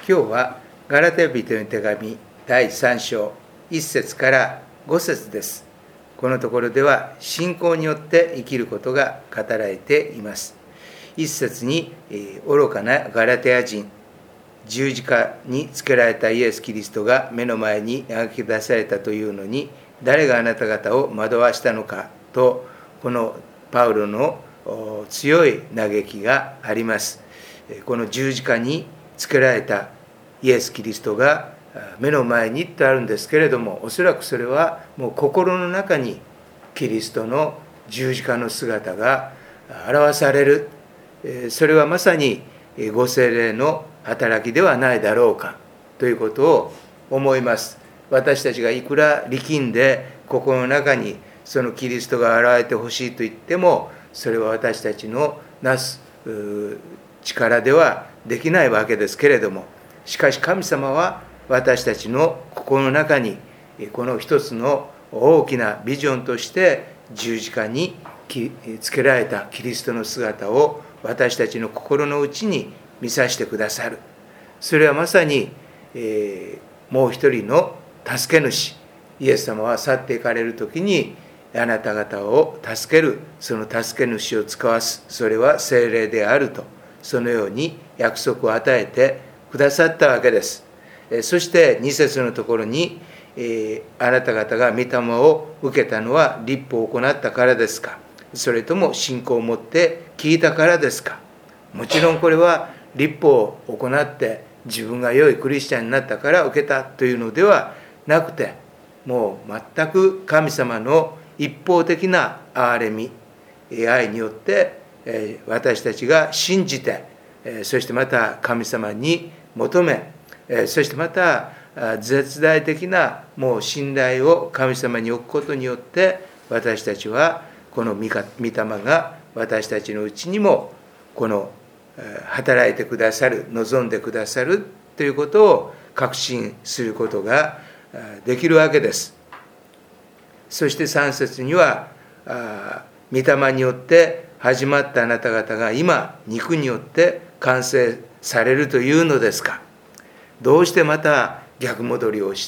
今日はガラテヤ人への手紙第3章1節から5節です。このところでは信仰によって生きることが語られています。1節に愚かなガラテヤ人、十字架につけられたイエス・キリストが目の前に描き出されたというのに、誰があなた方を惑わしたのかと、このパウロの強い嘆きがあります。この十字架につけられたイエス・キリストが目の前にとあるんですけれども、おそらくそれはもう心の中にキリストの十字架の姿が表される。それはまさにご聖霊の働きではないだろうかということを思います。私たちがいくら力んで心の中にそのキリストが現れてほしいと言っても、それは私たちのなす力ではできないわけですけれども、しかし神様は私たちの心の中にこの一つの大きなビジョンとして十字架につけられたキリストの姿を私たちの心の内に見させてくださる。それはまさに、もう一人の助け主、イエス様は去っていかれる時にあなた方を助ける、その助け主を使わす、それは聖霊であると、そのように約束を与えてくださったわけです。そして2節のところに、あなた方が御霊を受けたのは律法を行ったからですか、それとも信仰を持って聞いたからですか。もちろんこれは律法を行って自分が良いクリスチャンになったから受けたというのではなくて、もう全く神様の一方的な憐れみ、愛によって私たちが信じて、そしてまた神様に求め、そしてまた絶大的なもう信頼を神様に置くことによって、私たちはこの御霊が私たちのうちにもこの働いてくださる、望んでくださるということを確信することができるわけです。そして3節には、御霊によって始まったあなた方が今肉によって完成されるというのですか。どうしてまた逆戻りをして、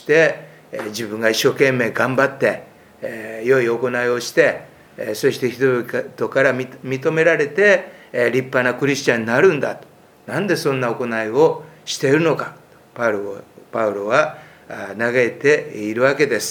自分が一生懸命頑張って、良い行いをして、そして人々から認められて、立派なクリスチャンになるんだと。なんでそんな行いをしているのか、パウロは嘆いているわけです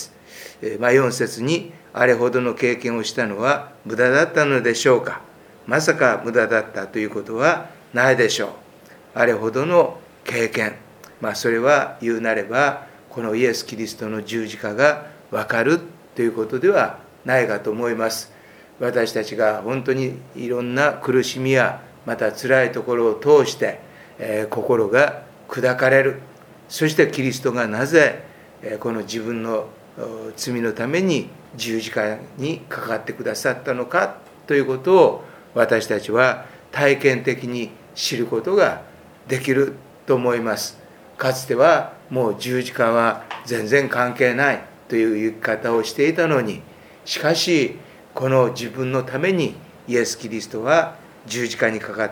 。4節に、あれほどの経験をしたのは無駄だったのでしょうか。まさか無駄だったということはないでしょう。あれほどの経験、それは言うなればこのイエス・キリストの十字架が分かるということではないかと思います。私たちが本当にいろんな苦しみやまた辛いところを通して、心が砕かれる。そしてキリストがなぜ、この自分の罪のために十字架にかかってくださったのかということを私たちは体験的に知ることができると思います。かつてはもう十字架は全然関係ないという言い方をしていたのに、しかしこの自分のためにイエス・キリストは十字架にかかって、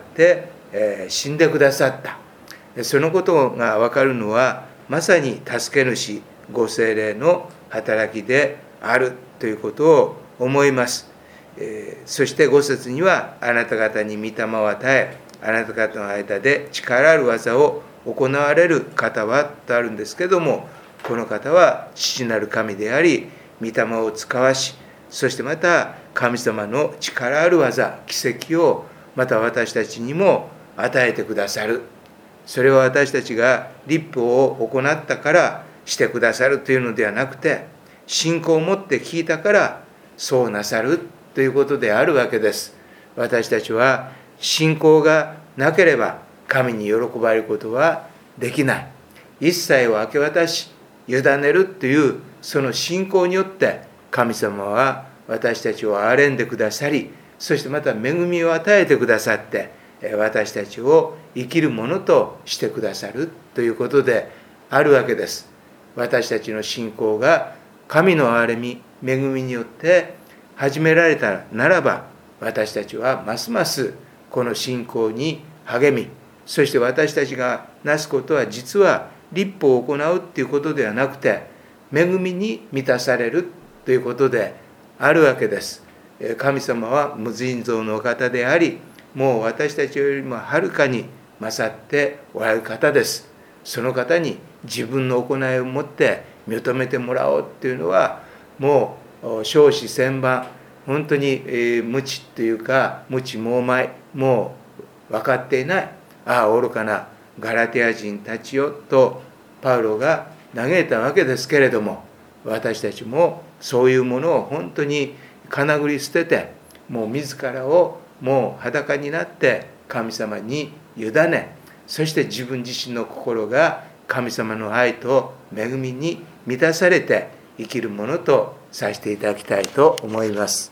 死んでくださった。そのことが分かるのはまさに助け主ご聖霊の働きであるということを思います。そして5節には、あなた方に御霊を与え、あなた方の間で力ある技を行われる方はとあるんですけども、この方は父なる神であり、御霊を使わし、そしてまた神様の力ある技、奇跡をまた私たちにも与えてくださる。それは私たちが律法を行ったからしてくださるというのではなくて、信仰を持って聞いたからそうなさるということであるわけです。私たちは信仰がなければ神に喜ばれることはできない。一切を明け渡し委ねるというその信仰によって神様は私たちを憐れんでくださり、そしてまた恵みを与えてくださって、私たちを生きるものとしてくださるということであるわけです。私たちの信仰が神の憐れみ、恵みによって始められたならば、私たちはますますこの信仰に励み、 そして私たちがなすことは実は律法を行うっていうことではなくて、恵みに満たされるということであるわけです。神様は無尽蔵のお方であり、もう私たちよりもはるかに勝っておられる方です。その方に自分の行いをもって認めてもらおうっていうのは、もう少子千万、本当に無知というか無知猛昧、もう分かっていない、ああ愚かなガラテヤ人たちよとパウロが嘆いたわけですけれども、私たちもそういうものを本当にかなぐり捨てて、もう自らをもう裸になって神様に委ね、そして自分自身の心が神様の愛と恵みに満たされて生きるものとさせていただきたいと思います。